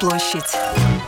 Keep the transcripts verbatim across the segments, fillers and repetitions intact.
площадь.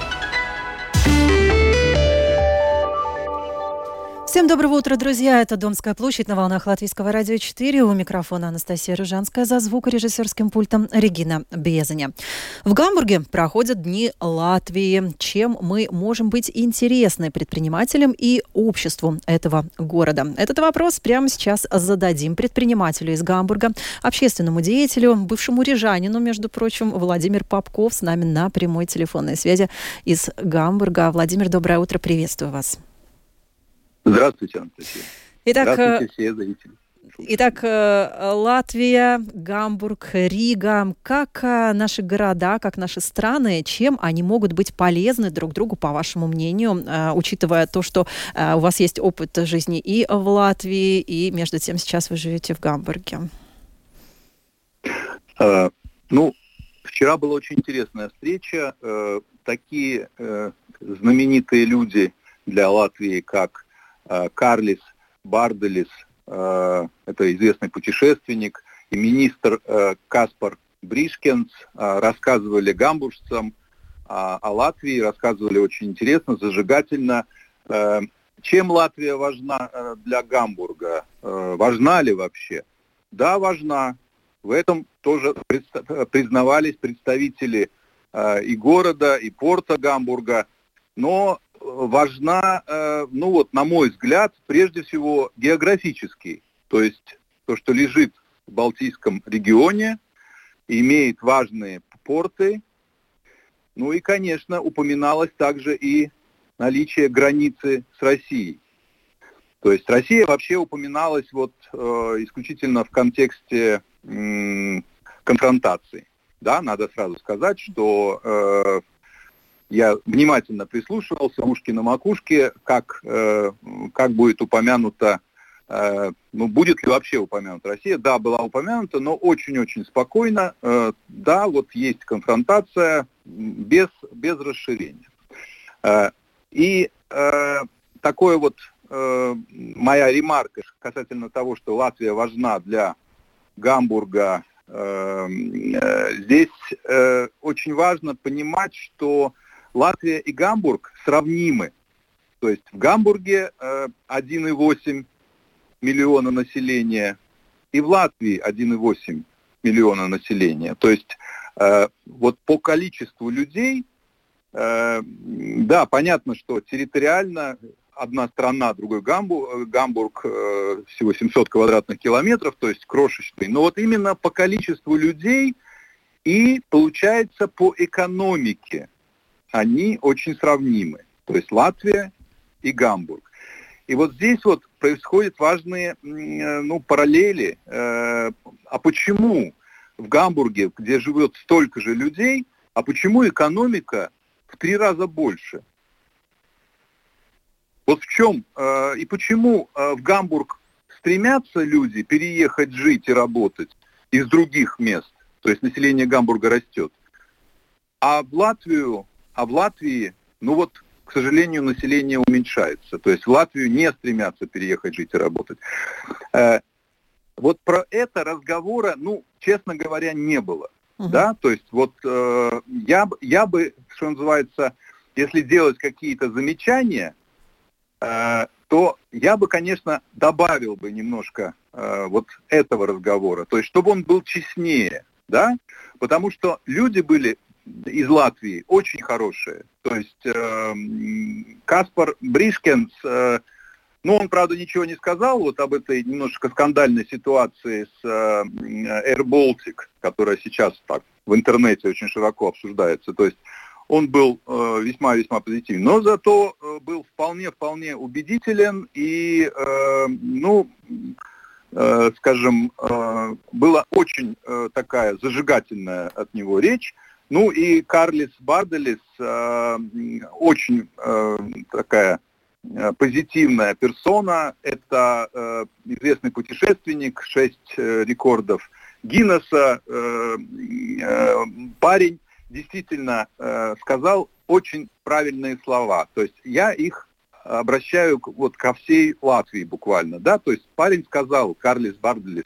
Всем доброго утра, друзья. Это Домская площадь на волнах Латвийского радио четыре. У микрофона Анастасия Рыжанская, за звукорежиссерским пультом Регина Безаня. В Гамбурге проходят Дни Латвии. Чем мы можем быть интересны предпринимателям и обществу этого города? Этот вопрос прямо сейчас зададим предпринимателю из Гамбурга, общественному деятелю, бывшему рижанину, между прочим, Владимир Попков с нами на прямой телефонной связи из Гамбурга. Владимир, доброе утро, приветствую вас. Здравствуйте, Анастасия. Итак, Здравствуйте, все зрители. Итак, Латвия, Гамбург, Рига. Как наши города, как наши страны, чем они могут быть полезны друг другу, по вашему мнению, учитывая то, что у вас есть опыт жизни и в Латвии, и между тем сейчас вы живете в Гамбурге? А, ну, вчера была очень интересная встреча. А, такие а, знаменитые люди для Латвии, как Карлис Барделис, это известный путешественник, и министр Каспар Бришкенс рассказывали гамбуржцам о Латвии, рассказывали очень интересно, зажигательно. Чем Латвия важна для Гамбурга? Важна ли вообще? Да, важна. В этом тоже признавались представители и города, и порта Гамбурга, но важна, ну вот, на мой взгляд, прежде всего географически. То есть то, что лежит в Балтийском регионе, имеет важные порты. Ну и, конечно, упоминалось также и наличие границы с Россией. То есть Россия вообще упоминалась вот э, исключительно в контексте э, конфронтации. Да, надо сразу сказать, что э, я внимательно прислушивался, ушки на макушке, как, э, как будет упомянута, э, ну, будет ли вообще упомянута Россия. Да, была упомянута, но очень-очень спокойно. Э, да, вот есть конфронтация без, без расширения. Э, и э, такое вот э, моя ремарка касательно того, что Латвия важна для Гамбурга. Э, э, здесь э, очень важно понимать, что Латвия и Гамбург сравнимы. То есть в Гамбурге э, один и восемь миллиона населения, и в Латвии один и восемь миллиона населения. То есть э, вот по количеству людей, э, да, понятно, что территориально одна страна, другой Гамбург, Гамбург э, всего семьсот квадратных километров, то есть крошечный. Но вот именно по количеству людей и получается по экономике они очень сравнимы. То есть Латвия и Гамбург. И вот здесь вот происходят важные, ну, параллели. А почему в Гамбурге, где живет столько же людей, а почему экономика в три раза больше? Вот в чем и почему в Гамбург стремятся люди переехать жить и работать из других мест? То есть население Гамбурга растет. А в Латвию А в Латвии, ну вот, к сожалению, население уменьшается. То есть в Латвию не стремятся переехать жить и работать. Э, вот про это разговора, ну, честно говоря, не было. Uh-huh. Да? То есть вот э, я, я бы, что называется, если делать какие-то замечания, э, то я бы, конечно, добавил бы немножко э, вот этого разговора. То есть чтобы он был честнее, да? Потому что люди были из Латвии очень хорошие. То есть э, Каспар Бришкенс, э, ну, он, правда, ничего не сказал вот об этой немножко скандальной ситуации с э, Air Baltic, которая сейчас так в интернете очень широко обсуждается. То есть он был э, весьма-весьма позитивен, но зато э, был вполне-вполне убедителен и, э, ну, э, скажем, э, была очень э, такая зажигательная от него речь. Ну и Карлис Барделис, э, очень э, такая э, позитивная персона. Это э, известный путешественник, шесть э, рекордов Гиннесса. Э, э, парень действительно э, сказал очень правильные слова. То есть я их обращаю вот ко всей Латвии буквально. Да? То есть парень сказал, Карлис Барделис,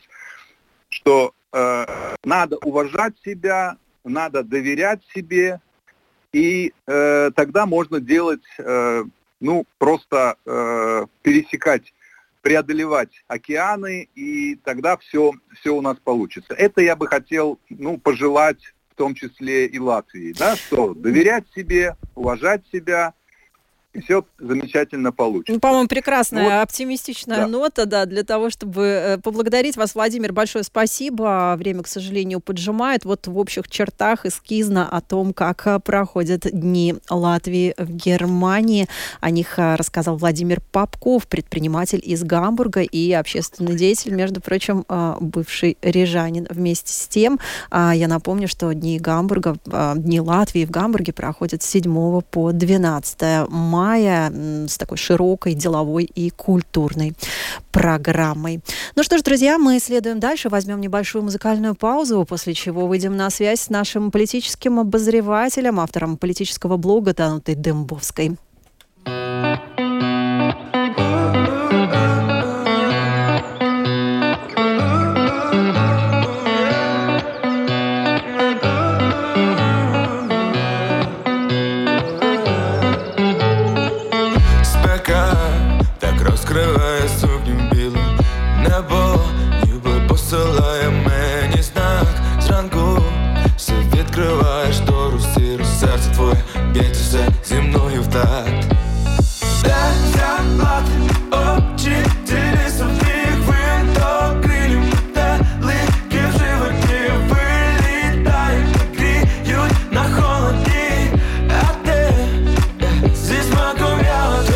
что э, надо уважать себя, надо доверять себе, и э, тогда можно делать, э, ну, просто э, пересекать, преодолевать океаны, и тогда все, все у нас получится. Это я бы хотел, ну, пожелать в том числе и Латвии, да, что доверять себе, уважать себя, и все замечательно получится. Ну, по-моему, прекрасная, вот. Оптимистичная Да. нота, да, для того, чтобы поблагодарить вас, Владимир, большое спасибо. Время, к сожалению, поджимает. Вот в общих чертах эскизно о том, как проходят Дни Латвии в Германии. О них рассказал Владимир Попков, предприниматель из Гамбурга и общественный деятель, между прочим, бывший рижанин. Вместе с тем, я напомню, что Дни Гамбурга, Дни Латвии в Гамбурге проходят с седьмого по двенадцатое мая. мая с такой широкой деловой и культурной программой. Ну что ж, друзья, мы следуем дальше, возьмем небольшую музыкальную паузу, после чего выйдем на связь с нашим политическим обозревателем, автором политического блога Данутой Дембовской. Розкриває сукню білу небо, ніби посилає мені знак. Зранку все відкриває штору сіру, серце твоє б'ється все зі мною в такт. Де заплати очі, тілі своїх винток, крилів метелики в животі вилітають, гріють на холоді, а ти зі смаком ягоди.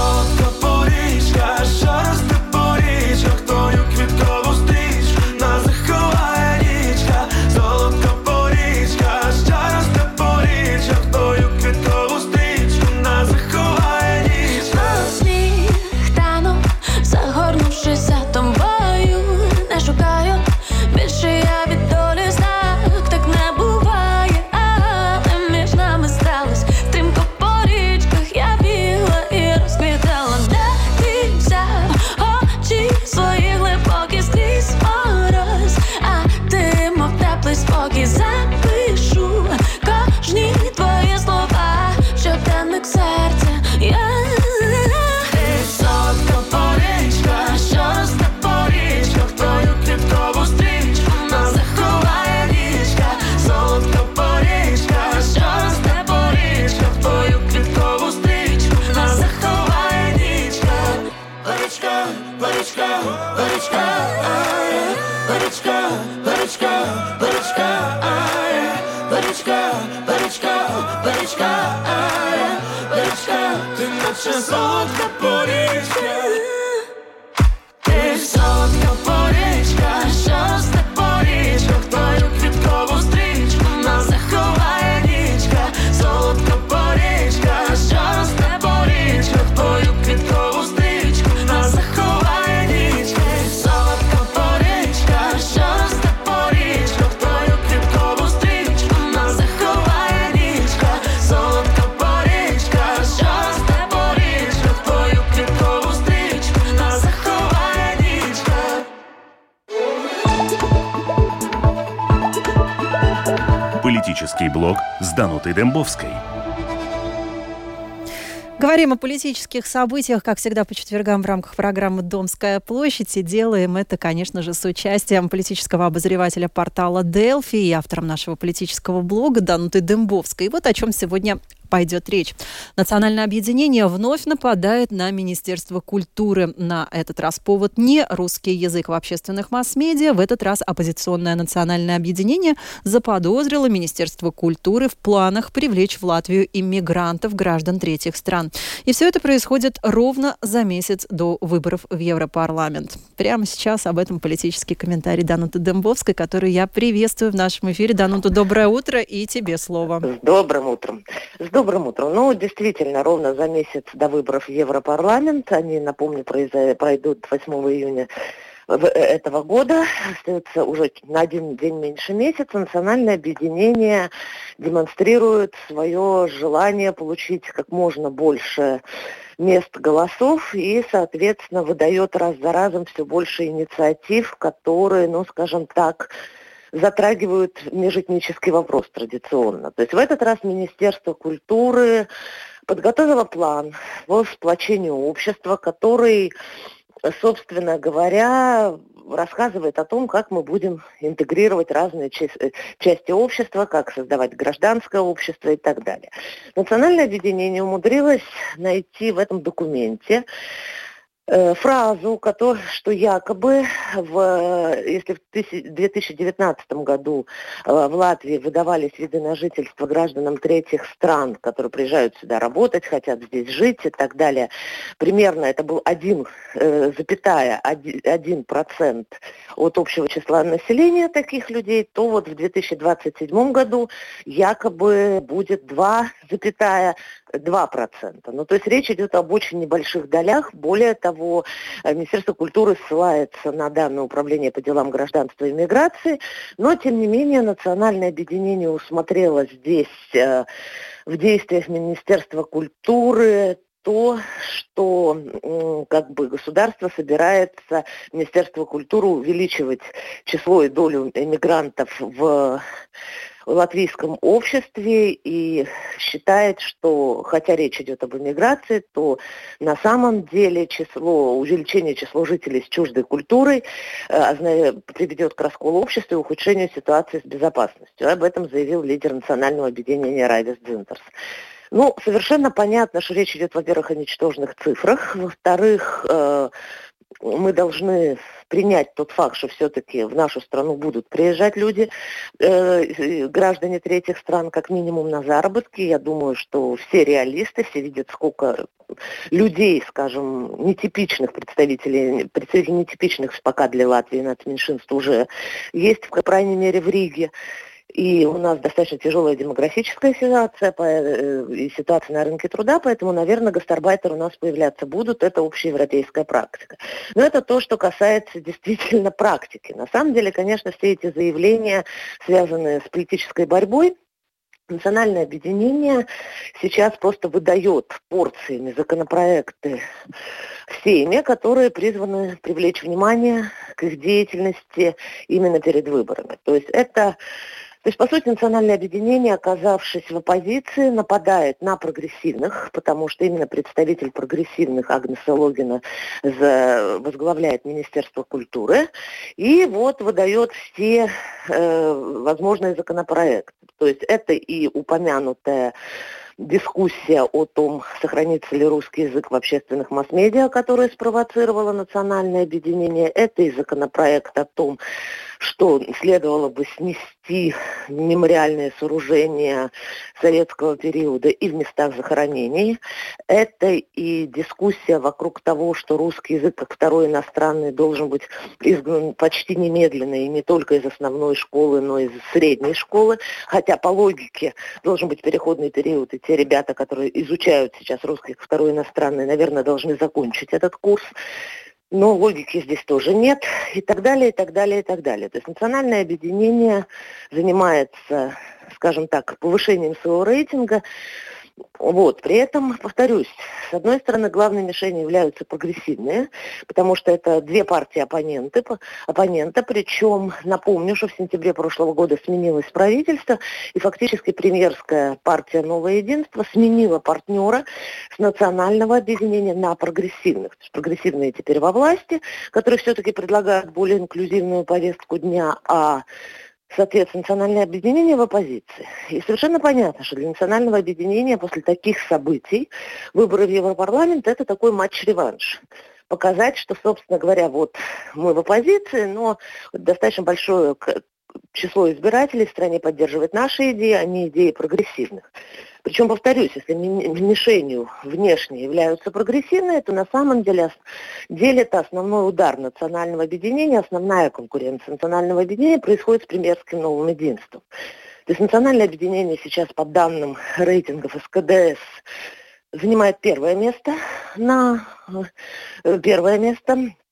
Солодка порічка, ти солодка порічка, що росте по річках, твою квіткову стрічку нас заховає нічка. Солодка порічка, що росте по річках, твою квіткову стрічку нас заховає нічка. Солодка порічка, що росте по річках, твою квіткову стрічку нас заховає нічка. Солодка порічка, що росте по річках, твою квіткову стрічку нас заховає нічка. Политический блог с Данутой Дембовской. Говорим о политических событиях, как всегда, по четвергам в рамках программы «Домская площадь». И делаем это, конечно же, с участием политического обозревателя портала Делфи и автором нашего политического блога Дануты Дембовской. И вот о чем сегодня пойдет речь. Национальное объединение вновь нападает на Министерство культуры. На этот раз повод не русский язык в общественных масс-медиа. В этот раз оппозиционное национальное объединение заподозрило Министерство культуры в планах привлечь в Латвию иммигрантов, граждан третьих стран. И все это происходит ровно за месяц до выборов в Европарламент. Прямо сейчас об этом политический комментарий Дануты Дембовской, который я приветствую в нашем эфире. Данута, доброе утро, и тебе слово. С добрым утром. С добрым утром. Ну, действительно, ровно за месяц до выборов в Европарламент, они, напомню, пройдут восьмого июня этого года, остается уже на один день меньше месяца, национальное объединение демонстрирует свое желание получить как можно больше мест голосов и, соответственно, выдает раз за разом все больше инициатив, которые, ну, скажем так, затрагивают межэтнический вопрос традиционно. То есть в этот раз Министерство культуры подготовило план по сплочению общества, который, собственно говоря, рассказывает о том, как мы будем интегрировать разные части общества, как создавать гражданское общество и так далее. Национальное объединение умудрилось найти в этом документе фразу, что якобы, в, если в две тысячи девятнадцатом году в Латвии выдавались виды на жительство гражданам третьих стран, которые приезжают сюда работать, хотят здесь жить и так далее, примерно это был один целых один процент от общего числа населения таких людей, то вот в две тысячи двадцать седьмом году якобы будет два целых два процента. Ну, то есть речь идет об очень небольших долях. Более того, Министерство культуры ссылается на данное управление по делам гражданства и миграции, но, тем не менее, национальное объединение усмотрело здесь э, в действиях Министерства культуры то, что э, как бы государство собирается, Министерство культуры, увеличивать число и долю эмигрантов в в латвийском обществе и считает, что, хотя речь идет об эмиграции, то на самом деле число, увеличение числа жителей с чуждой культурой э, приведет к расколу общества и ухудшению ситуации с безопасностью. Об этом заявил лидер национального объединения Райвис Дзинтерс. Ну, совершенно понятно, что речь идет, во-первых, о ничтожных цифрах, во-вторых, э, мы должны принять тот факт, что все-таки в нашу страну будут приезжать люди, э, граждане третьих стран, как минимум на заработки. Я думаю, что все реалисты, все видят, сколько людей, скажем, нетипичных представителей, представителей нетипичных пока для Латвии нацменьшинств уже есть, по крайней мере, в Риге. И у нас достаточно тяжелая демографическая ситуация и ситуация на рынке труда, поэтому, наверное, гастарбайтеры у нас появляться будут. Это общеевропейская практика. Но это то, что касается действительно практики. На самом деле, конечно, все эти заявления, связанные с политической борьбой, национальное объединение сейчас просто выдает порциями законопроекты всеми, которые призваны привлечь внимание к их деятельности именно перед выборами. То есть это... То есть, по сути, национальное объединение, оказавшись в оппозиции, нападает на прогрессивных, потому что именно представитель прогрессивных Агнеса Логина возглавляет Министерство культуры, и вот выдает все э, возможные законопроекты. То есть это и упомянутая дискуссия о том, сохранится ли русский язык в общественных масс-медиа, которая спровоцировала национальное объединение. Это и законопроект о том, что следовало бы снести мемориальные сооружения советского периода и в местах захоронений. Это и дискуссия вокруг того, что русский язык как второй иностранный должен быть изгнан почти немедленно, и не только из основной школы, но и из средней школы. Хотя по логике должен быть переходный период, и те ребята, которые изучают сейчас русский как второй иностранный, наверное, должны закончить этот курс. Но логики здесь тоже нет, и так далее, и так далее, и так далее. То есть национальное объединение занимается, скажем так, повышением своего рейтинга. Вот. При этом, повторюсь, с одной стороны, главной мишенью являются прогрессивные, потому что это две партии оппоненты, оппонента, причем, напомню, что в сентябре прошлого года сменилось правительство, и фактически премьерская партия «Новое единство» сменила партнера с национального объединения на прогрессивных. То есть прогрессивные теперь во власти, которые все-таки предлагают более инклюзивную повестку дня, а соответственно, национальное объединение в оппозиции. И совершенно понятно, что для национального объединения после таких событий выборы в Европарламент – это такой матч-реванш. Показать, что, собственно говоря, вот мы в оппозиции, но достаточно большое число избирателей в стране поддерживает наши идеи, а не идеи прогрессивных. Причем, повторюсь, если мишенью внешне являются прогрессивные, то на самом деле, деле это основной удар национального объединения, основная конкуренция национального объединения происходит с премьерским новым единством. То есть национальное объединение сейчас по данным рейтингов эс ка дэ эс занимает первое место на первое место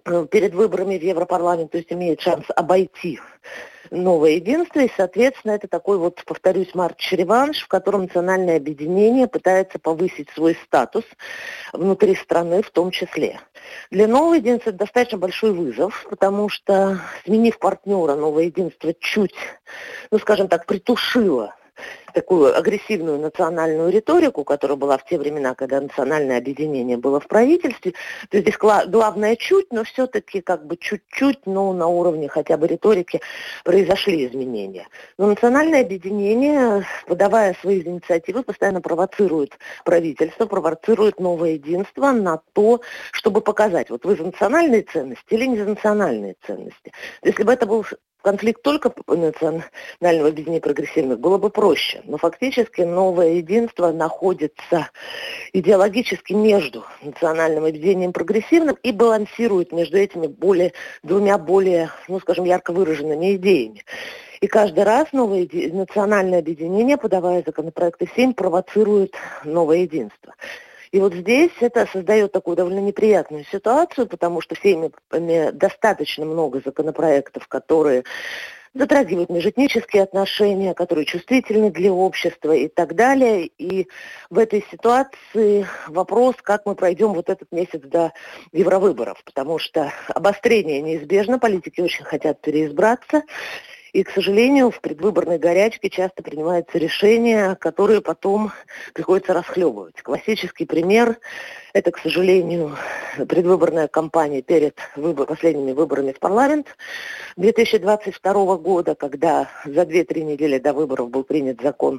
перед выборами в Европарламент, то есть имеет шанс обойти новое единство, и, соответственно, это такой вот, повторюсь, матч-реванш, в котором национальное объединение пытается повысить свой статус внутри страны в том числе. Для нового единства это достаточно большой вызов, потому что, сменив партнера, новое единство чуть, ну, скажем так, притушило такую агрессивную национальную риторику, которая была в те времена, когда национальное объединение было в правительстве. То есть здесь главное чуть, но все-таки как бы чуть-чуть, но на уровне хотя бы риторики произошли изменения. Но национальное объединение, подавая свои инициативы, постоянно провоцирует правительство, провоцирует новое единство на то, чтобы показать, вот вы за национальные ценности или не за национальные ценности. Если бы это был конфликт только национального объединения прогрессивных, было бы проще. Но фактически новое единство находится идеологически между национальным объединением прогрессивным и балансирует между этими более, двумя более, ну скажем, ярко выраженными идеями. И каждый раз новое еди... национальное объединение, подавая законопроекты семь, провоцирует новое единство. И вот здесь это создает такую довольно неприятную ситуацию, потому что всеми достаточно много законопроектов, которые затрагивают межэтнические отношения, которые чувствительны для общества и так далее. И в этой ситуации вопрос, как мы пройдем вот этот месяц до евровыборов, потому что обострение неизбежно, политики очень хотят переизбраться. И, к сожалению, в предвыборной горячке часто принимаются решения, которые потом приходится расхлебывать. Классический пример – это, к сожалению, предвыборная кампания перед выбор, последними выборами в парламент две тысячи двадцать второго года, когда за две-три недели до выборов был принят закон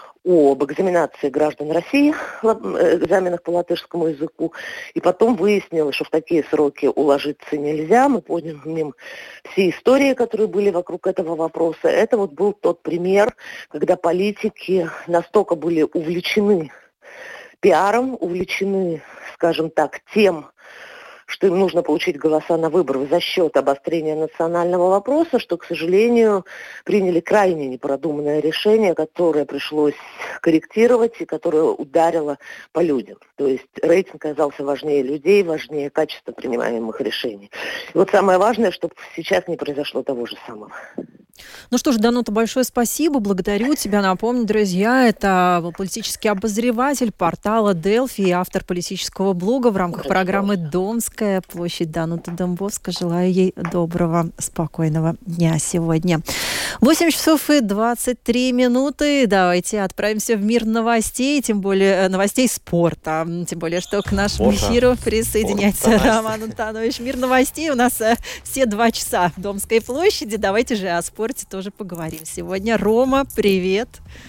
об экзаменации граждан России, экзаменах по латышскому языку, и потом выяснилось, что в такие сроки уложиться нельзя. Мы помним все истории, которые были вокруг этого вопроса. Это вот был тот пример, когда политики настолько были увлечены пиаром, увлечены, скажем так, тем, что им нужно получить голоса на выборах за счет обострения национального вопроса, что, к сожалению, приняли крайне непродуманное решение, которое пришлось корректировать и которое ударило по людям. То есть рейтинг оказался важнее людей, важнее качества принимаемых решений. И вот самое важное, чтобы сейчас не произошло того же самого. Ну что ж, Данута, большое спасибо, благодарю тебя. Напомню, друзья, это политический обозреватель портала Делфи и автор политического блога в рамках Хорошо. программы «Домская площадь» Данута Домбовская. Желаю ей доброго, спокойного дня сегодня. восемь часов и двадцать три минуты. Давайте отправимся в мир новостей, тем более новостей спорта. Тем более, что к нашему Спорта. эфиру присоединяется Спорта. Роман Антонович. Мир новостей у нас все два часа в Домской площади. Давайте же о спорте тоже поговорим сегодня. Рома, привет.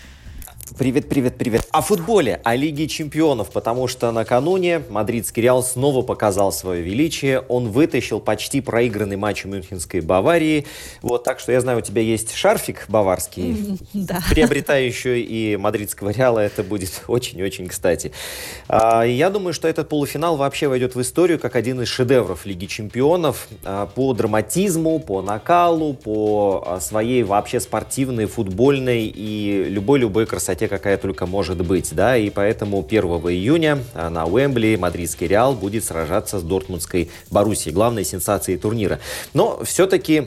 Привет, привет, привет. О футболе, о Лиге чемпионов, потому что накануне мадридский Реал снова показал свое величие. Он вытащил почти проигранный матч Мюнхенской Баварии. Вот, так что я знаю, у тебя есть шарфик баварский. Да. Приобретай еще и мадридского Реала, это будет очень-очень кстати. А, я думаю, что этот полуфинал вообще войдет в историю как один из шедевров Лиги чемпионов а, по драматизму, по накалу, по а, своей вообще спортивной, футбольной и любой-любой красоте, какая только может быть, да, и поэтому первого июня на Уэмбли мадридский Реал будет сражаться с дортмундской Боруссией, главной сенсацией турнира. Но все-таки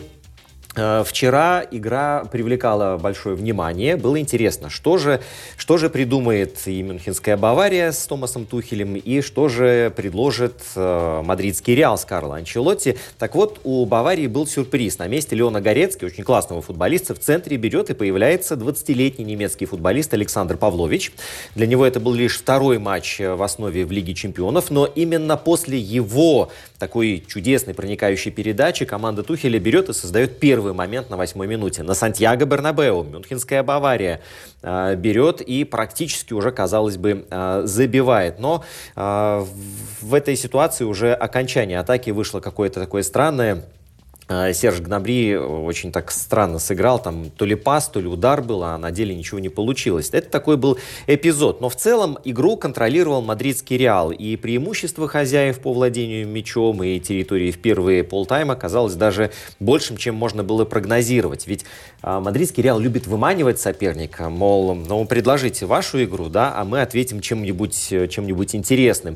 вчера игра привлекала большое внимание. Было интересно, что же, что же придумает и Мюнхенская Бавария с Томасом Тухелем, и что же предложит э, мадридский Реал с Карло Анчелотти. Так вот, у Баварии был сюрприз. На месте Леона Горецки, очень классного футболиста, в центре берет и появляется двадцатилетний немецкий футболист Александр Павлович. Для него это был лишь второй матч в основе в Лиге чемпионов, но именно после его такой чудесной проникающей передачи команда Тухеля берет и создает первый момент на восьмой минуте. На Сантьяго-Бернабеу Мюнхенская Бавария э, берет и практически уже, казалось бы, э, забивает. Но э, в этой ситуации уже окончание атаки вышло какое-то такое странное. Серж Гнабри очень так странно сыграл, там то ли пас, то ли удар был, а на деле ничего не получилось. Это такой был эпизод. Но в целом игру контролировал мадридский Реал, и преимущество хозяев по владению мячом и территорией в первые полтайма оказалось даже большим, чем можно было прогнозировать. Ведь а, мадридский Реал любит выманивать соперника, мол, ну предложите вашу игру, да, а мы ответим чем-нибудь, чем-нибудь интересным.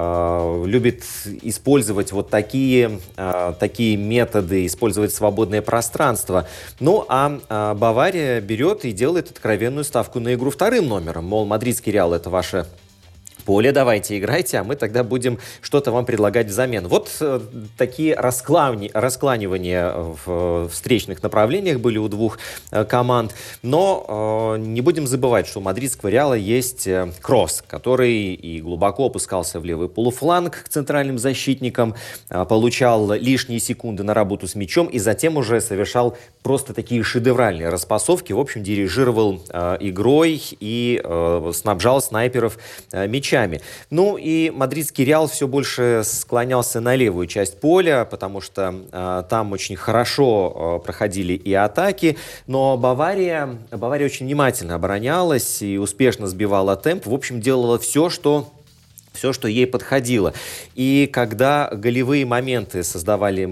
А, любит использовать вот такие, а, такие методы, использовать свободное пространство. Ну, а, а Бавария берет и делает откровенную ставку на игру вторым номером. Мол, мадридский Реал — это ваше поле, давайте играйте, а мы тогда будем что-то вам предлагать взамен. Вот э, такие расклани, раскланивания в э, встречных направлениях были у двух э, команд. Но э, не будем забывать, что у мадридского Реала есть э, Кросс, который и глубоко опускался в левый полуфланг к центральным защитникам, э, получал лишние секунды на работу с мячом и затем уже совершал просто такие шедевральные распасовки. В общем, дирижировал э, игрой и э, снабжал снайперов э, мячом. Ну и мадридский Реал все больше склонялся на левую часть поля, потому что э, там очень хорошо э, проходили и атаки, но Бавария, Бавария очень внимательно оборонялась и успешно сбивала темп, в общем, делала все, что... все, что ей подходило. И когда голевые моменты создавали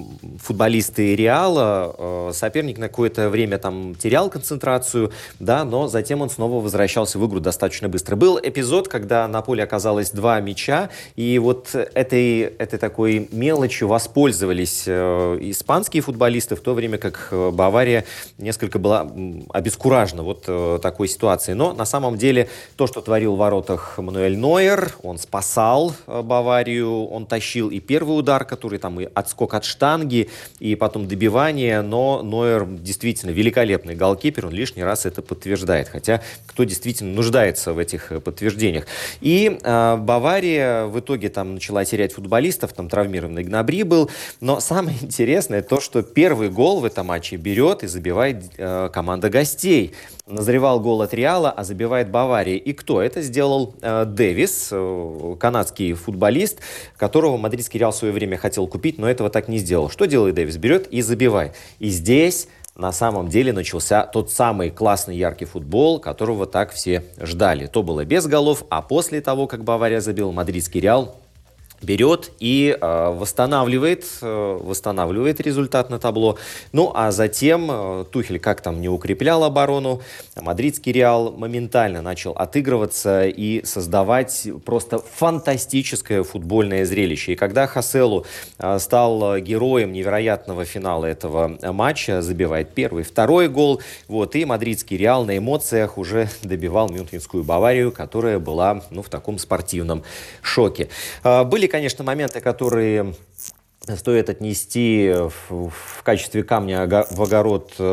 футболисты Реала, соперник на какое-то время там терял концентрацию, да, но затем он снова возвращался в игру достаточно быстро. Был эпизод, когда на поле оказалось два мяча, и вот этой, этой такой мелочью воспользовались испанские футболисты, в то время как Бавария несколько была обескуражена вот такой ситуацией. Но на самом деле то, что творил в воротах Мануэль Нойер, он Он спасал Баварию, он тащил и первый удар, который там и отскок от штанги, и потом добивание, но Нойер действительно великолепный голкипер, он лишний раз это подтверждает, хотя кто действительно нуждается в этих подтверждениях. И э, Бавария в итоге там начала терять футболистов, там травмированный Гнабри был, но самое интересное то, что первый гол в этом матче берет и забивает э, команда гостей. Назревал гол от Реала, а забивает Бавария. И кто? Это сделал э, Дэвис, э, канадский футболист, которого мадридский Реал в свое время хотел купить, но этого так не сделал. Что делает Дэвис? Берет и забивает. И здесь на самом деле начался тот самый классный яркий футбол, которого так все ждали. То было без голов, а после того, как Бавария забила, мадридский Реал берет и э, восстанавливает, э, восстанавливает результат на табло. Ну, а затем э, Тухель как там не укреплял оборону, мадридский Реал моментально начал отыгрываться и создавать просто фантастическое футбольное зрелище. И когда Хаселу э, стал героем невероятного финала этого матча, забивает первый, второй гол, вот, и мадридский Реал на эмоциях уже добивал мюнхенскую Баварию, которая была, ну, в таком спортивном шоке. Э, были, конечно, моменты, которые стоит отнести в, в качестве камня в огород э,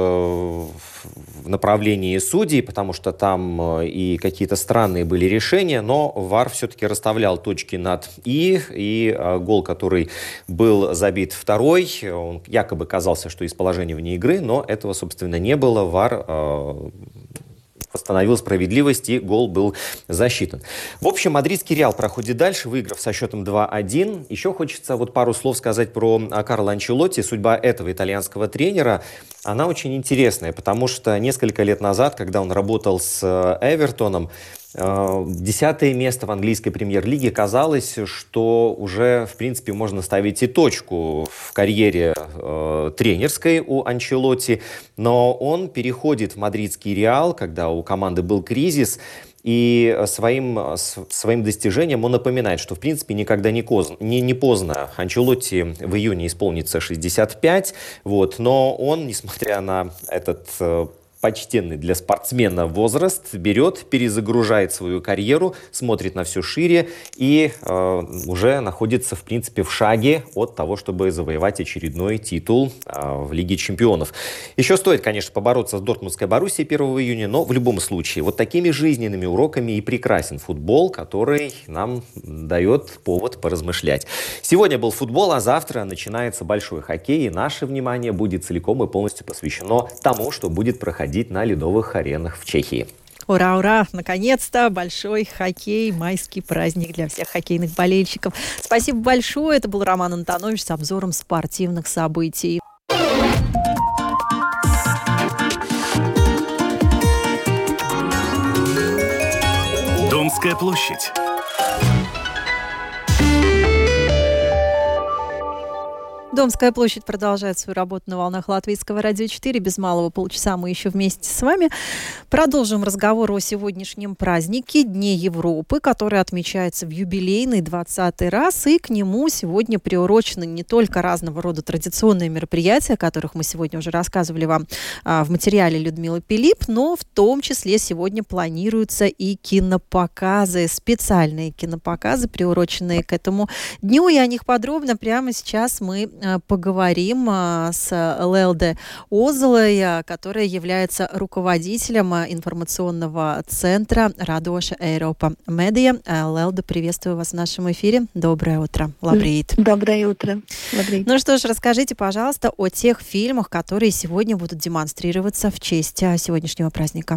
в направлении судей, потому что там э, и какие-то странные были решения, но ВАР все-таки расставлял точки над «и», и э, гол, который был забит второй, он якобы казался, что из положения вне игры, но этого, собственно, не было. ВАР э, восстановил справедливость, и гол был засчитан. В общем, мадридский Реал проходит дальше, выиграв со счетом два один. Еще хочется вот пару слов сказать про Карло Анчелотти. Судьба этого итальянского тренера, она очень интересная, потому что несколько лет назад, когда он работал с Эвертоном, десятое место в английской премьер-лиге, казалось, что уже, в принципе, можно ставить и точку в карьере э, тренерской у Анчелотти, но он переходит в мадридский Реал, когда у команды был кризис, и своим, своим достижением он напоминает, что, в принципе, никогда не, коз, не, не поздно. Анчелотти в июне исполнится шестьдесят пять, вот, но он, несмотря на этот э, почтенный для спортсмена возраст, берет, перезагружает свою карьеру, смотрит на все шире и э, уже находится, в принципе, в шаге от того, чтобы завоевать очередной титул э, в Лиге чемпионов. Еще стоит, конечно, побороться с Дортмундской Боруссией первого июня, но в любом случае вот такими жизненными уроками и прекрасен футбол, который нам дает повод поразмышлять. Сегодня был футбол, а завтра начинается большой хоккей, и наше внимание будет целиком и полностью посвящено тому, что будет проходить на ледовых аренах в Чехии. Ура, ура! Наконец-то большой хоккей, майский праздник для всех хоккейных болельщиков. Спасибо большое. Это был Роман Антонович с обзором спортивных событий. Домская площадь. Домская площадь продолжает свою работу на волнах Латвийского радио четыре. Без малого полчаса мы еще вместе с вами продолжим разговор о сегодняшнем празднике Дне Европы, который отмечается в юбилейный двадцатый раз. И к нему сегодня приурочены не только разного рода традиционные мероприятия, о которых мы сегодня уже рассказывали вам а, в материале Людмилы Пилип, но в том числе сегодня планируются и кинопоказы, специальные кинопоказы, приуроченные к этому дню. И о них подробно прямо сейчас мы поговорим с Лелде Озолой, которая является руководителем информационного центра Радоша Eiropa Media. Лелда, приветствую вас в нашем эфире. Доброе утро. Лабрит. Доброе утро. Лабрит. Ну что ж, расскажите, пожалуйста, о тех фильмах, которые сегодня будут демонстрироваться в честь сегодняшнего праздника.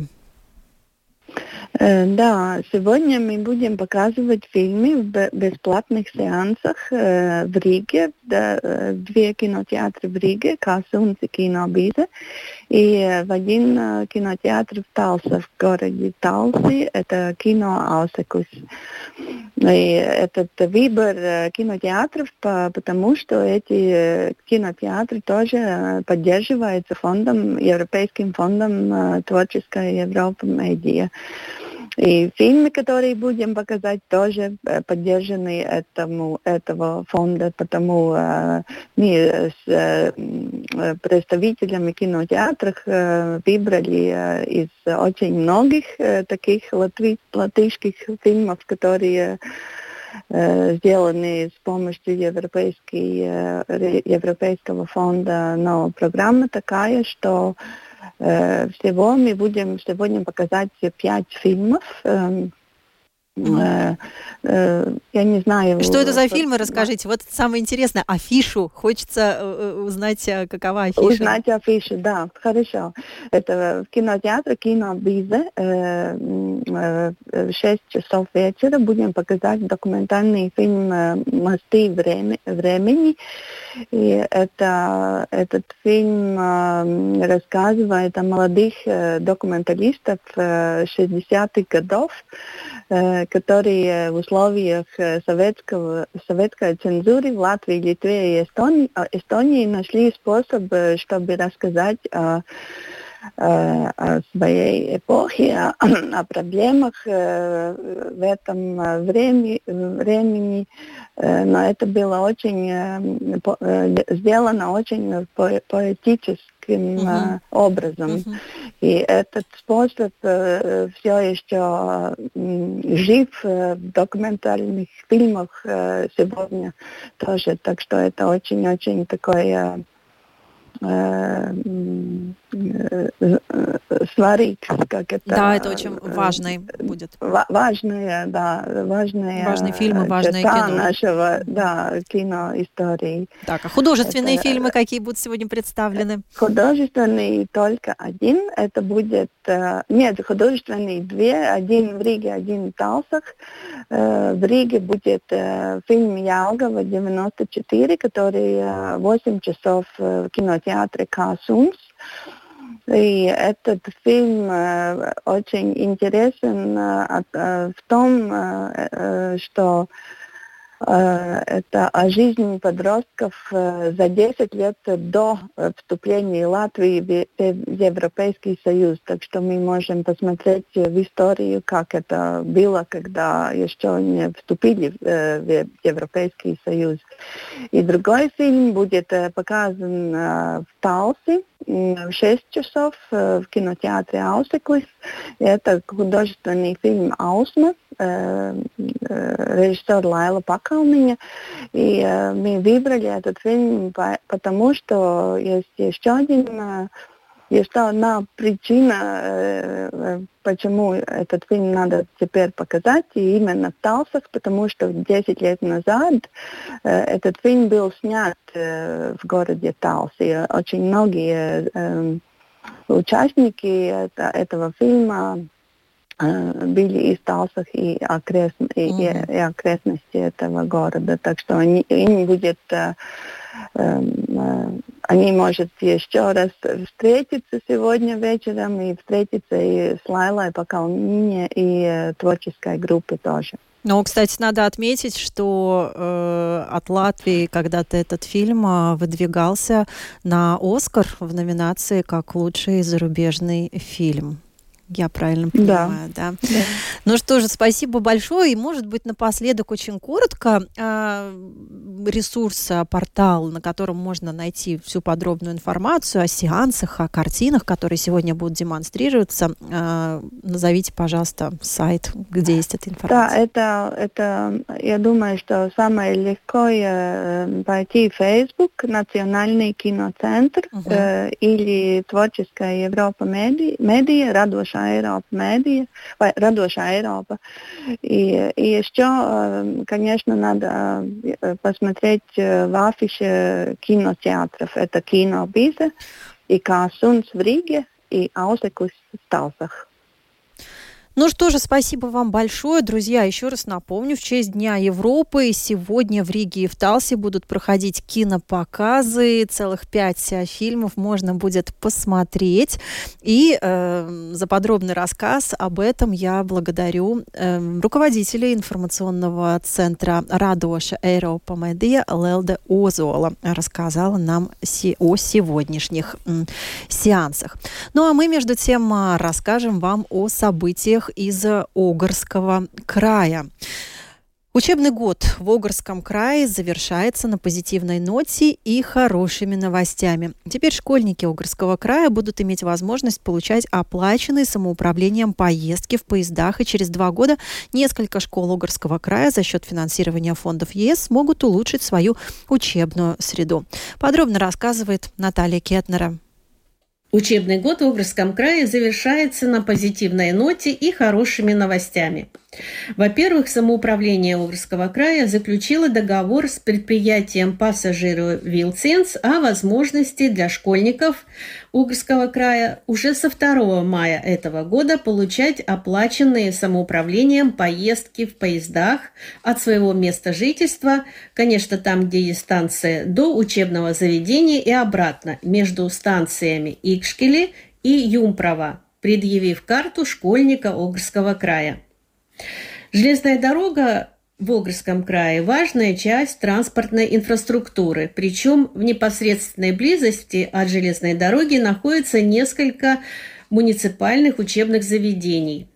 Да, сегодня мы будем показывать фильмы в бесплатных сеансах в Риге, две кинотеатры в Риге, Касунс и Кино Бизе, и в один кинотеатр в Талсе, в городе Талси, это Кино Ауsekус. И этот выбор кинотеатров, потому что эти кинотеатры тоже поддерживаются фондом, Европейским фондом Творческая Европа Медиа. И фильмы, которые будем показать, тоже поддержаны этому, этого фонда, потому э, мы с э, представителями кинотеатров э, выбрали э, из очень многих э, таких латви, латышских фильмов, которые э, сделаны с помощью европейской, э, Европейского фонда. Но программа такая, что всего мы будем сегодня показать пять фильмов. Mm-hmm. Я не знаю... Что это за фильмы, расскажите. Вот самое интересное, афишу. Хочется узнать, какова афиша. Узнать афишу, да, хорошо. Это в кинотеатре Кино Бизе. В шесть часов вечера будем показать документальный фильм «Мосты времени». И это, этот фильм рассказывает о молодых документалистах шестидесятых годов, которые в условиях советского, советской цензуры в Латвии, Литве и Эстонии, Эстонии нашли способ, чтобы рассказать о, о своей эпохе, о, о проблемах в этом времени, времени. Но это было очень сделано очень поэтически. Uh-huh. образом. Uh-huh. И этот способ э, все еще э, жив э, в документальных фильмах э, сегодня тоже. Так что это очень-очень такое э, э, э, сварить, как это... Да, это очень важный будет. Важные, да, важные... Важные фильмы, важное кино. Нашего, да, киноистории. Так, а художественные это, фильмы какие будут сегодня представлены? Художественный только один. Это будет... Нет, художественный две. Один в Риге, один в Талсах. В Риге будет фильм «Ялгава» девяносто четыре, который восемь часов в кинотеатре «Касунс». И этот фильм э, очень интересен э, э, в том, э, что э, это о жизни подростков э, за десять лет до вступления Латвии в, в Европейский Союз. Так что мы можем посмотреть в историю, как это было, когда еще не вступили э, в Европейский Союз. И другой фильм будет э, показан э, в Талсе в шесть часов в кинотеатре Ауseklis. Это художественный фильм «Аусма», режиссер Лайла Пакалниņa. И мы выбрали этот фильм, потому что есть еще один... Есть одна причина, почему этот фильм надо теперь показать, и именно в Талсах, потому что десять лет назад этот фильм был снят в городе Талси. Очень многие участники этого фильма были из Талсах и, окрест... mm-hmm. и, и окрестности этого города. Так что они, им будет они могут еще раз встретиться сегодня вечером и встретиться и с Лайлой по Калнине, и творческой группы тоже. Ну, кстати, надо отметить, что э, от Латвии когда-то этот фильм э, выдвигался на «Оскар» в номинации как лучший зарубежный фильм. Я правильно понимаю, да. да? да. Ну что же, спасибо большое. И, может быть, напоследок очень коротко э, ресурс, портал, на котором можно найти всю подробную информацию о сеансах, о картинах, которые сегодня будут демонстрироваться. Э, назовите, пожалуйста, сайт, где есть эта информация. Да, это, это я думаю, что самое легкое э, пойти в Facebook, Национальный киноцентр, uh-huh. э, или Творческая Европа медиа, медиа Radošā Eiropa медиа, vai Radošā Eiropa. И, и еще, конечно, надо посмотреть в афише кинотеатров. Это Кино Бизе, и Kā suns в Риге, и Auseklis в Talsах. Ну что же, спасибо вам большое, друзья. Еще раз напомню, в честь Дня Европы сегодня в Риге и в Талсе будут проходить кинопоказы. Целых пять фильмов можно будет посмотреть. И э, за подробный рассказ об этом я благодарю э, руководителя информационного центра Radoša Eiropa Medija Лелде Озола. Рассказала нам си- о сегодняшних м, сеансах. Ну а мы, между тем, расскажем вам о событиях из Огрского края. Учебный год в Огрском крае завершается на позитивной ноте и хорошими новостями. Теперь школьники Огрского края будут иметь возможность получать оплаченные самоуправлением поездки в поездах, и через два года несколько школ Огрского края за счет финансирования фондов ЕС смогут улучшить свою учебную среду. Подробно рассказывает Наталья Кетнера. Учебный год в Огрском крае завершается на позитивной ноте и хорошими новостями. Во-первых, самоуправление Огрского края заключило договор с предприятием «Пассажиру Вилценс» о возможности для школьников Огрского края уже со второго мая этого года получать оплаченные самоуправлением поездки в поездах от своего места жительства, конечно, там, где есть станция, до учебного заведения и обратно, между станциями Икшкели и Юмпрова, предъявив карту школьника Огрского края. Железная дорога в Огрском крае – важная часть транспортной инфраструктуры, причем в непосредственной близости от железной дороги находится несколько муниципальных учебных заведений.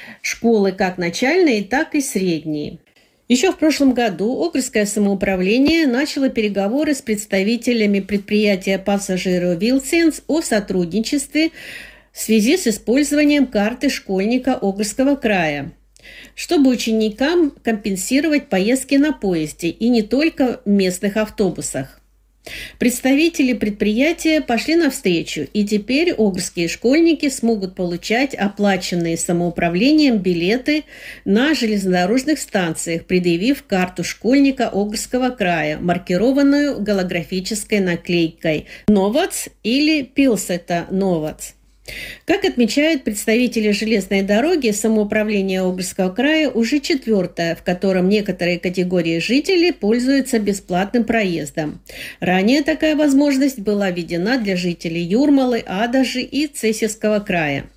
Школы как начальные, так и средние. Еще в прошлом году Огрское самоуправление начало переговоры с представителями предприятия «Пассажиру Вилценс» о сотрудничестве в связи с использованием карты школьника Огрского края, чтобы ученикам компенсировать поездки на поезде и не только в местных автобусах. Представители предприятия пошли навстречу, и теперь огрские школьники смогут получать оплаченные самоуправлением билеты на железнодорожных станциях, предъявив карту школьника Огрского края, маркированную голографической наклейкой «Новац» или «Пилсета Новац». Как отмечают представители железной дороги, самоуправление Огрского края уже четвертое, в котором некоторые категории жителей пользуются бесплатным проездом. Ранее такая возможность была введена для жителей Юрмалы, Адажи и Цесийского края.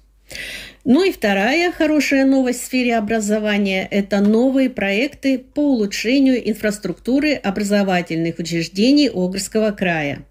Ну и вторая хорошая новость в сфере образования – это новые проекты по улучшению инфраструктуры образовательных учреждений Огрского края.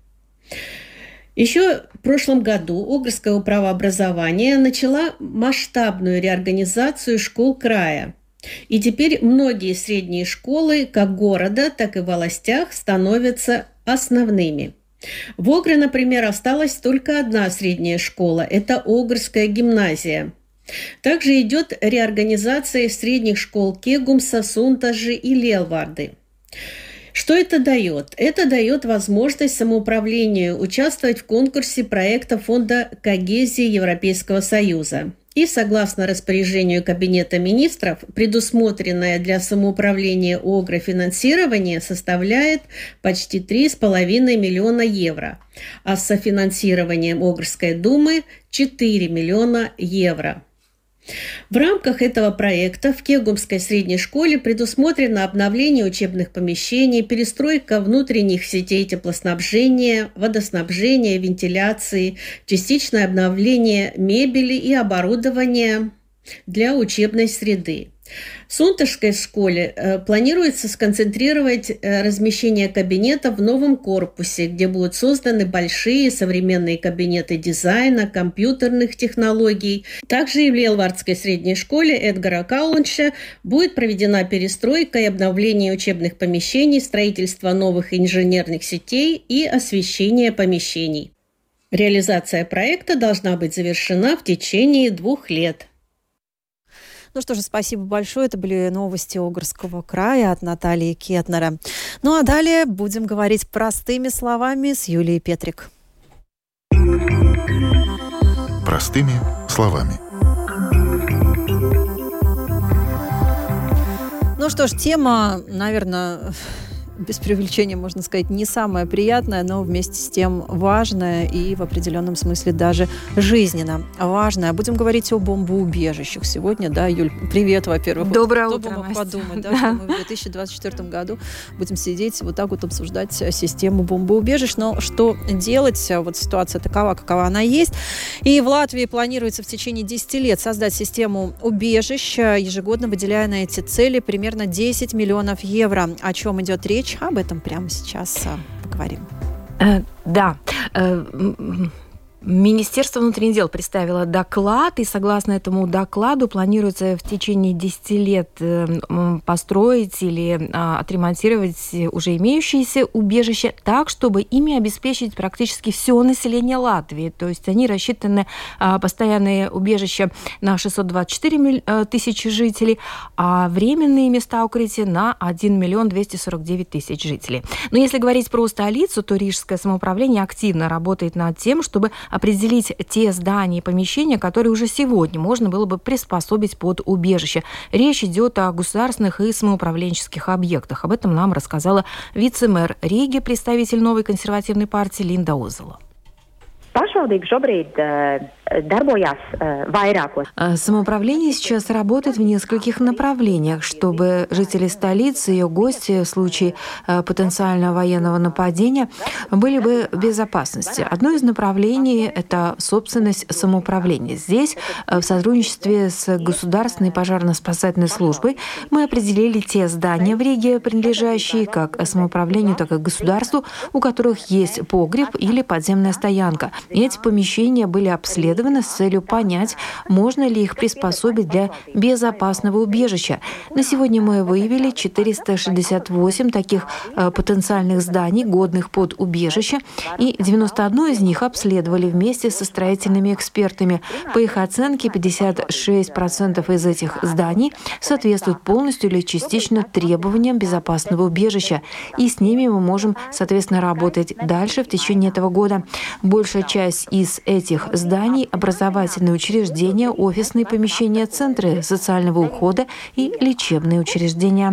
Еще в прошлом году Огрское управа образования начала масштабную реорганизацию школ края. И теперь многие средние школы как города, так и в волостях становятся основными. В Огре, например, осталась только одна средняя школа – это Огрская гимназия. Также идет реорганизация средних школ Кегумса, Сунтажи и Лелварды. Что это дает? Это дает возможность самоуправлению участвовать в конкурсе проекта Фонда Когезии Европейского Союза. И согласно распоряжению Кабинета министров, предусмотренное для самоуправления Огры финансирование составляет почти три с половиной миллиона евро, а с софинансированием Огрской думы четыре миллиона евро. В рамках этого проекта в Кегумской средней школе предусмотрено обновление учебных помещений, перестройка внутренних сетей теплоснабжения, водоснабжения, вентиляции, частичное обновление мебели и оборудования для учебной среды. В Сунташской школе э, планируется сконцентрировать э, размещение кабинетов в новом корпусе, где будут созданы большие современные кабинеты дизайна, компьютерных технологий. Также и в Лелвардской средней школе Эдгара Каулунча будет проведена перестройка и обновление учебных помещений, строительство новых инженерных сетей и освещение помещений. Реализация проекта должна быть завершена в течение двух лет. Ну что же, спасибо большое. Это были новости Огрского края от Натальи Кетнера. Ну а далее будем говорить простыми словами с Юлией Петрик. Простыми словами. Ну что ж, тема, наверное, без преувеличения можно сказать, не самая приятная, но вместе с тем важная и в определенном смысле даже жизненно важная. Будем говорить о бомбоубежищах сегодня. Да, Юль, привет, во-первых. Доброе вот, утро, кто бы мог Настя. подумать, да, Да. что мы в две тысячи двадцать четвёртом году будем сидеть вот так вот обсуждать систему бомбоубежищ. Но что делать? Вот ситуация такова, какова она есть. И в Латвии планируется в течение десяти лет создать систему убежищ, ежегодно выделяя на эти цели примерно десять миллионов евро. О чем идет речь? Об этом прямо сейчас поговорим. Э, да. Э, Министерство внутренних дел представило доклад, и согласно этому докладу планируется в течение десяти лет построить или отремонтировать уже имеющиеся убежища так, чтобы ими обеспечить практически все население Латвии. То есть они рассчитаны, постоянные убежища, на шестьсот двадцать четыре тысячи жителей, а временные места укрытия на один миллион двести сорок девять тысяч жителей. Но если говорить про столицу, то Рижское самоуправление активно работает над тем, чтобы определить те здания и помещения, которые уже сегодня можно было бы приспособить под убежище. Речь идет о государственных и самоуправленческих объектах. Об этом нам рассказала вице-мэр Риги, представитель новой консервативной партии Линда Озола. Самоуправление сейчас работает в нескольких направлениях, чтобы жители столицы и ее гости в случае потенциального военного нападения были бы в безопасности. Одно из направлений – это собственность самоуправления. Здесь, в сотрудничестве с Государственной пожарно-спасательной службой, мы определили те здания в Риге, принадлежащие как самоуправлению, так и государству, у которых есть погреб или подземная стоянка. И эти помещения были обследованы с целью понять, можно ли их приспособить для безопасного убежища. На сегодня мы выявили четыреста шестьдесят восемь таких э, потенциальных зданий, годных под убежище, и девяносто одно из них обследовали вместе со строительными экспертами. По их оценке, пятьдесят шесть процентов из этих зданий соответствуют полностью или частично требованиям безопасного убежища, и с ними мы можем, соответственно, работать дальше в течение этого года. Большая часть из этих зданий – образовательные учреждения, офисные помещения, центры социального ухода и лечебные учреждения.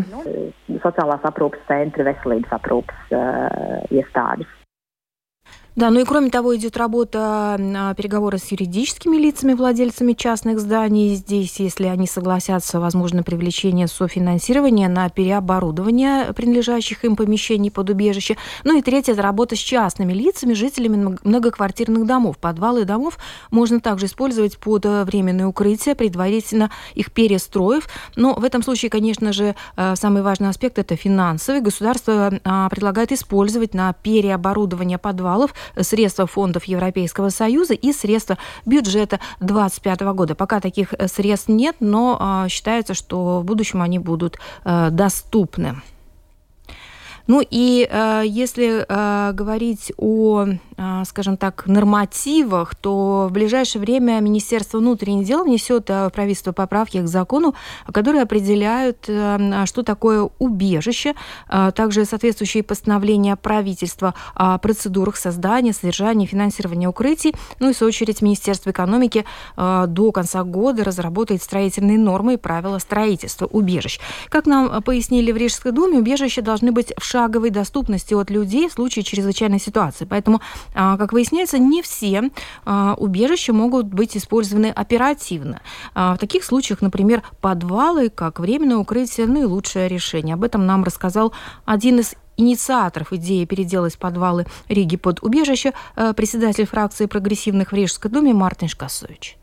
Да, ну и кроме того, идет работа, переговоры с юридическими лицами, владельцами частных зданий. Здесь, если они согласятся, возможно привлечение софинансирования на переоборудование принадлежащих им помещений под убежище. Ну и третье – это работа с частными лицами, жителями многоквартирных домов. Подвалы домов можно также использовать под временное укрытие, предварительно их перестроив. Но в этом случае, конечно же, самый важный аспект – это финансовый. Государство предлагает использовать на переоборудование подвалов средства фондов Европейского Союза и средства бюджета две тысячи двадцать пятого года. Пока таких средств нет, но э, считается, что в будущем они будут э, доступны. Ну и э, если э, говорить о, э, скажем так, нормативах, то в ближайшее время Министерство внутренних дел внесет в правительство поправки к закону, которые определяют, э, что такое убежище, э, также соответствующие постановления правительства о процедурах создания, содержания, финансирования укрытий. Ну и, в свою очередь, Министерство экономики э, до конца года разработает строительные нормы и правила строительства убежищ. Как нам пояснили в Рижской думе, убежища должны быть в пошаговой доступности от людей в случае чрезвычайной ситуации. Поэтому, как выясняется, не все убежища могут быть использованы оперативно. В таких случаях, например, подвалы, как временное укрытие, наилучшее решение. Об этом нам рассказал один из инициаторов идеи переделать подвалы Риги под убежище, председатель фракции прогрессивных в Рижской думе Мартин Шкасович.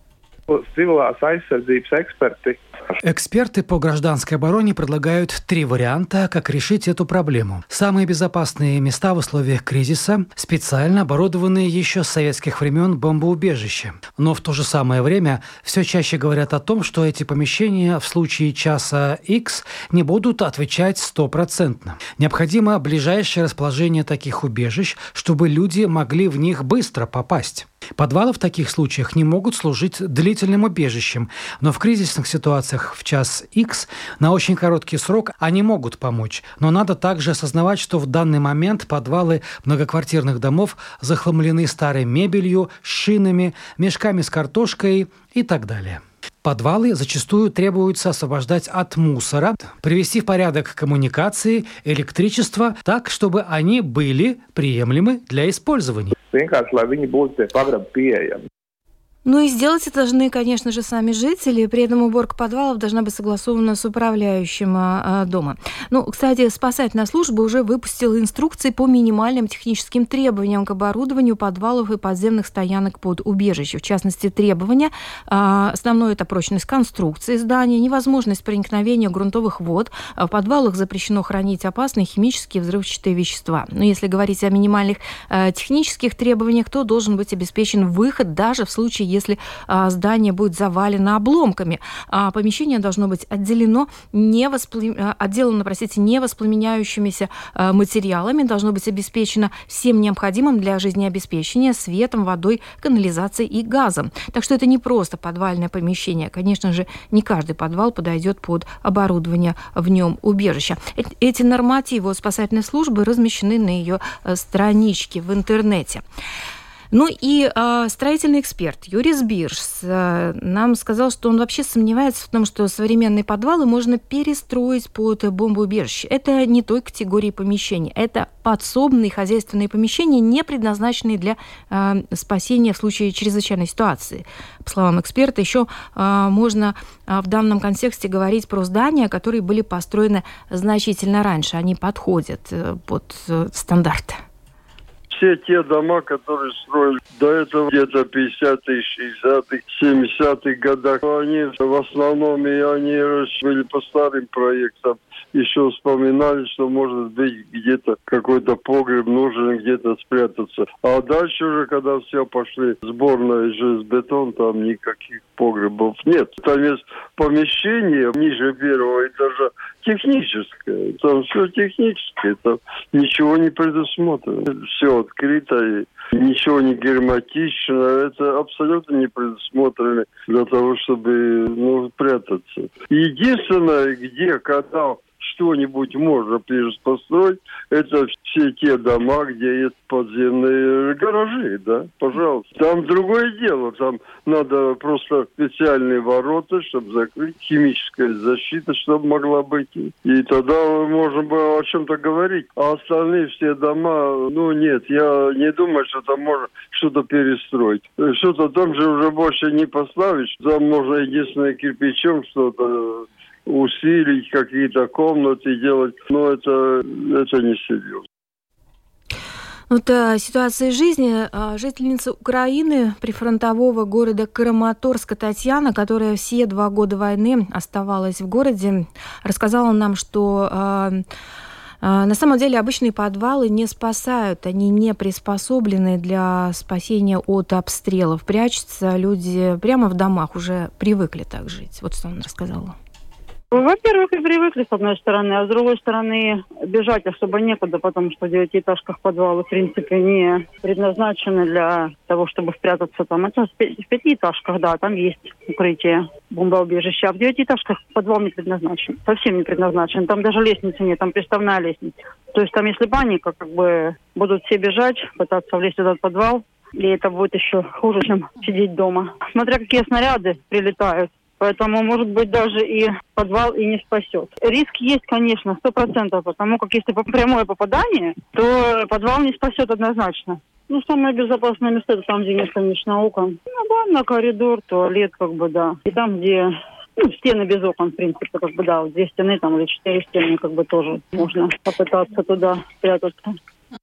Эксперты по гражданской обороне предлагают три варианта, как решить эту проблему. Самые безопасные места в условиях кризиса – специально оборудованные еще с советских времен бомбоубежища. Но в то же самое время все чаще говорят о том, что эти помещения в случае часа X не будут отвечать стопроцентно. Необходимо ближайшее расположение таких убежищ, чтобы люди могли в них быстро попасть. Подвалы в таких случаях не могут служить длительным убежищем, но в кризисных ситуациях в час X на очень короткий срок они могут помочь. Но надо также осознавать, что в данный момент подвалы многоквартирных домов захламлены старой мебелью, шинами, мешками с картошкой и так далее. Подвалы зачастую требуется освобождать от мусора, привести в порядок коммуникации, электричество, так, чтобы они были приемлемы для использования. Ну и сделать это должны, конечно же, сами жители. При этом уборка подвалов должна быть согласована с управляющим а, дома. Ну, кстати, спасательная служба уже выпустила инструкции по минимальным техническим требованиям к оборудованию подвалов и подземных стоянок под убежище. В частности, требования. А, основное – это прочность конструкции здания, невозможность проникновения грунтовых вод. В подвалах запрещено хранить опасные химические взрывчатые вещества. Но если говорить о минимальных а, технических требованиях, то должен быть обеспечен выход даже в случае, если а, здание будет завалено обломками. А, помещение должно быть отделено, не воспла... отделано, простите, невоспламеняющимися а, материалами, должно быть обеспечено всем необходимым для жизнеобеспечения: светом, водой, канализацией и газом. Так что это не просто подвальное помещение. Конечно же, не каждый подвал подойдет под оборудование в нем убежища. Эти нормативы от спасательной службы размещены на ее страничке в интернете. Ну и э, строительный эксперт Юрис Биршс э, нам сказал, что он вообще сомневается в том, что современные подвалы можно перестроить под бомбоубежище. Это не той категории помещений. Это подсобные хозяйственные помещения, не предназначенные для э, спасения в случае чрезвычайной ситуации. По словам эксперта, еще э, можно э, в данном контексте говорить про здания, которые были построены значительно раньше. Они подходят э, под э, стандарты. Все те дома, которые строили до этого где-то пятидесятых, шестидесятых, семидесятых годах, они в основном и они были по старым проектам. Еще вспоминали, что может быть где-то какой-то погреб нужен, где-то спрятаться. А дальше уже, когда все пошли сборная железобетон, там никаких погребов нет. Там есть помещение ниже первого этажа техническое. Там все техническое, там ничего не предусмотрено. Все открыто, и ничего не герметично. Это абсолютно не предусмотрено для того, чтобы ну, прятаться. Единственное, где, когда что-нибудь можно построить, это все те дома, где есть подземные гаражи, да, пожалуйста. Там другое дело, там надо просто специальные ворота, чтобы закрыть, химическая защита, чтобы могла быть. И тогда можно было о чем-то говорить. А остальные все дома, ну нет, я не думаю, что там можно что-то перестроить. Что-то там же уже больше не поставишь. Там можно единственное кирпичом что-то усилить, какие-то комнаты делать, но это, это не серьезно. Вот а, ситуация жизни. А, жительница Украины, прифронтового города Краматорска Татьяна, которая все два года войны оставалась в городе, рассказала нам, что а, а, на самом деле обычные подвалы не спасают, они не приспособлены для спасения от обстрелов. Прячутся люди прямо в домах, уже привыкли так жить. Вот что она рассказала. Во-первых, и привыкли, с одной стороны, а с другой стороны, бежать особо некуда, потому что в девятиэтажках подвалы, в принципе, не предназначены для того, чтобы спрятаться там. Это в пятиэтажках, да, там есть укрытие, бомбоубежище, а в девятиэтажках подвал не предназначен, совсем не предназначен. Там даже лестницы нет, там приставная лестница. То есть там, если паника, как бы будут все бежать, пытаться влезть в этот подвал, и это будет еще хуже, чем сидеть дома. Смотря какие снаряды прилетают. Поэтому, может быть, даже и подвал и не спасет. Риск есть, конечно, сто процентов, потому как если прямое попадание, то подвал не спасет однозначно. Ну, самое безопасное место, это там, где нет, конечно, окон. Ну, да, на коридор, туалет, как бы, да. И там, где... Ну, стены без окон, в принципе, как бы, да, вот две стены там или четыре стены, как бы, тоже можно попытаться туда спрятаться.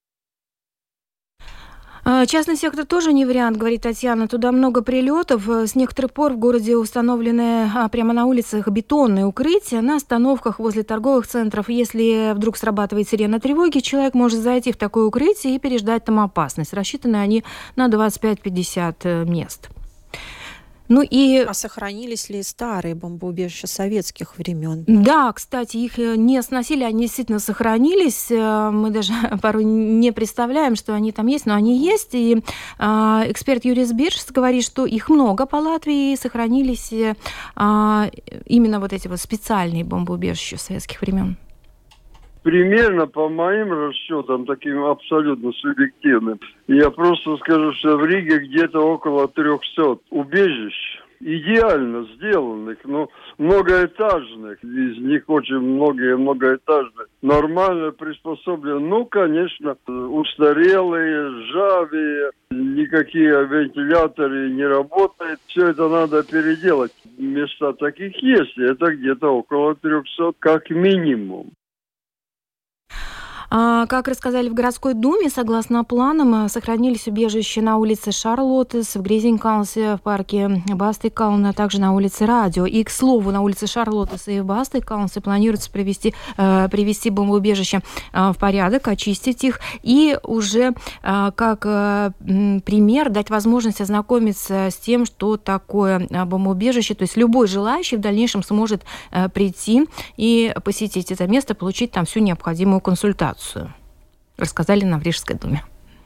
Частный сектор тоже не вариант, говорит Татьяна. Туда много прилетов. С некоторых пор в городе установлены прямо на улицах бетонные укрытия. На остановках возле торговых центров, если вдруг срабатывает сирена тревоги, человек может зайти в такое укрытие и переждать там опасность. Рассчитаны они на двадцать пять - пятьдесят мест. Ну и... А сохранились ли старые бомбоубежища советских времен? Да, кстати, их не сносили, они действительно сохранились. Мы даже порой не представляем, что они там есть, но они есть. И э, эксперт Юрий Збиржс говорит, что их много по Латвии, и сохранились э, именно вот эти вот специальные бомбоубежища советских времен. Примерно по моим расчетам, таким абсолютно субъективным, я просто скажу, что в Риге где-то около трехсот убежищ, идеально сделанных, но многоэтажных, из них очень многие многоэтажные, нормально приспособлены, ну, конечно, устарелые, ржавые, никакие вентиляторы не работают, все это надо переделать. Места таких есть, это где-то около трехсот как минимум. Как рассказали в городской думе, согласно планам, сохранились убежища на улице Шарлоттес, в Грезинкалнсе, в парке Бастикалн, а также на улице Радио. И, к слову, на улице Шарлоттес и в Бастикалнсе планируется привести, э, привести бомбоубежища э, в порядок, очистить их и уже э, как э, пример дать возможность ознакомиться с тем, что такое бомбоубежище. То есть любой желающий в дальнейшем сможет э, прийти и посетить это место, получить там всю необходимую консультацию. Рассказали на Рижской думе.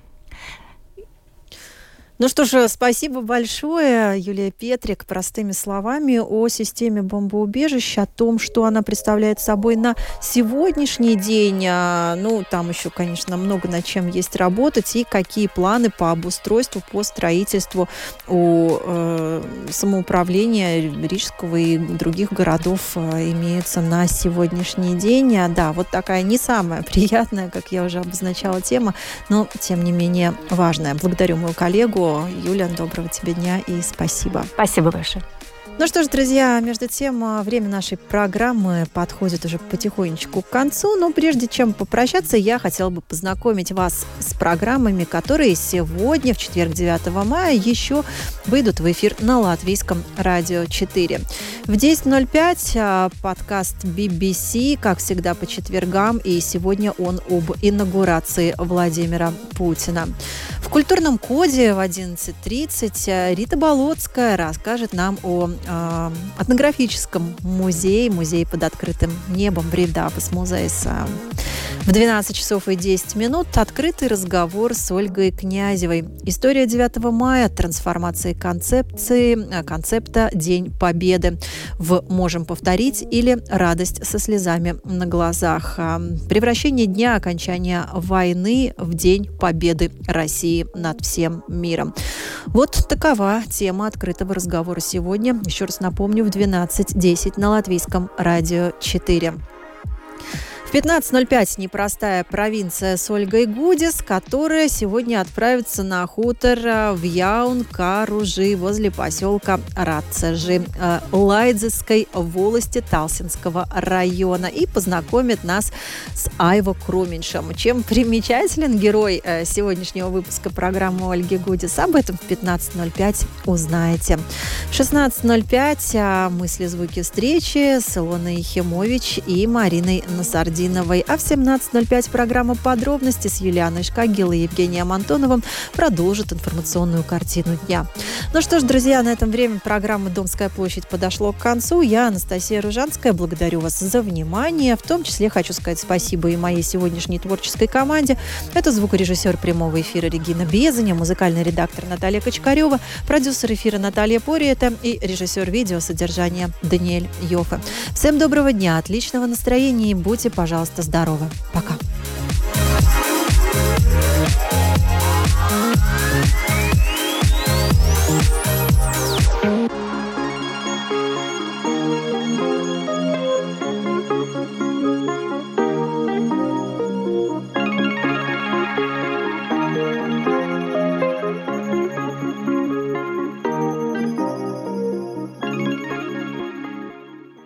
Ну что ж, спасибо большое, Юлия Петрик, простыми словами о системе бомбоубежища, о том, что она представляет собой на сегодняшний день. Ну, там еще, конечно, много над чем есть работать, и какие планы по обустройству, по строительству у э, самоуправления Рижского и других городов э, имеются на сегодняшний день. Да, вот такая не самая приятная, как я уже обозначала, тема, но, тем не менее, важная. Благодарю мою коллегу. Юля, доброго тебе дня и спасибо. Спасибо большое. Ну что ж, друзья, между тем, время нашей программы подходит уже потихонечку к концу, но прежде чем попрощаться, я хотела бы познакомить вас с программами, которые сегодня, в четверг, девятого мая, еще выйдут в эфир на Латвийском радио четыре. В десять ноль пять подкаст би би си, как всегда, по четвергам, и сегодня он об инаугурации Владимира Путина. В культурном коде в одиннадцать тридцать Рита Болотская расскажет нам о этнографическом музее, музей под открытым небом Бридабас музейс. В двенадцать часов и десять минут открытый разговор с Ольгой Князевой. История девятого мая, трансформации концепции, концепта День Победы в «Можем повторить» или «Радость со слезами на глазах». Превращение дня окончания войны в День Победы России над всем миром. Вот такова тема открытого разговора сегодня. Еще раз напомню, в двенадцать десять на Латвийском радио четыре. В пятнадцать ноль пять непростая провинция с Ольгой Гудис, которая сегодня отправится на хутор в Яун-Каружи возле поселка Рацежи Лайдзеской волости Талсинского района и познакомит нас с Айво Круменьшем. Чем примечателен герой сегодняшнего выпуска программы Ольги Гудис, об этом в пятнадцать ноль пять узнаете. В шестнадцать ноль пять мысли, звуки встречи с Илоной Ехимович и Мариной Насардиновой. А в семнадцать ноль пять программа «Подробности» с Юлианой Шкагел и Евгением Антоновым продолжит информационную картину дня. Ну что ж, друзья, на этом время программы «Домская площадь» подошло к концу. Я, Анастасия Ружанская, благодарю вас за внимание. В том числе хочу сказать спасибо и моей сегодняшней творческой команде. Это звукорежиссер прямого эфира Регина Безаня, музыкальный редактор Наталья Кочкарева, продюсер эфира Наталья Пориета и режиссер видеосодержания Даниэль Йофе. Всем доброго дня, отличного настроения и будьте, пожалуйста, Пожалуйста, здорово. Пока.